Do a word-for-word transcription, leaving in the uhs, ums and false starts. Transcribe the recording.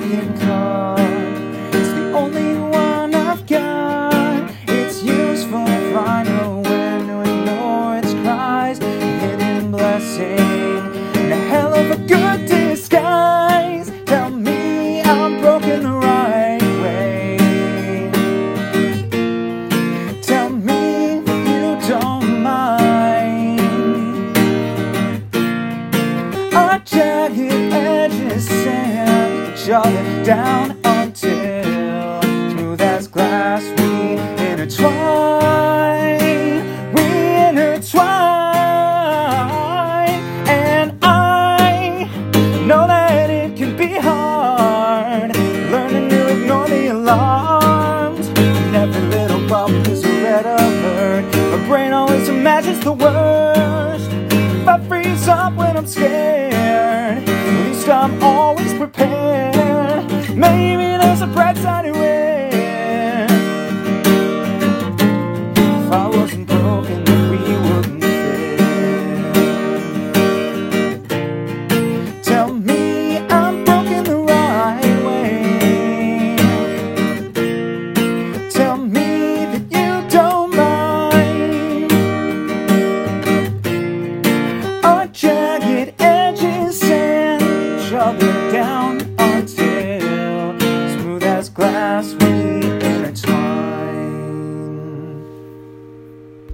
broken car. It's the only one I've got. It's used for I know when to ignore its cries. A hidden blessing and a hell of a good disguise. Tell me I'm broken the right way. Tell me you don't mind. Our jagged edges sand each other down until smooth as glass we intertwine. We intertwine. And I know that it can be hard learning to ignore the alarms. And every little problem is a red alert. My brain always imagines the worst. If I freeze up when I'm scared, at least I'm always prepared. Maybe there's a bright side to it. If I wasn't broken, then we wouldn't fit. Tell me I'm broken the right way. Tell me that you don't mind. Our jagged edges sand each other down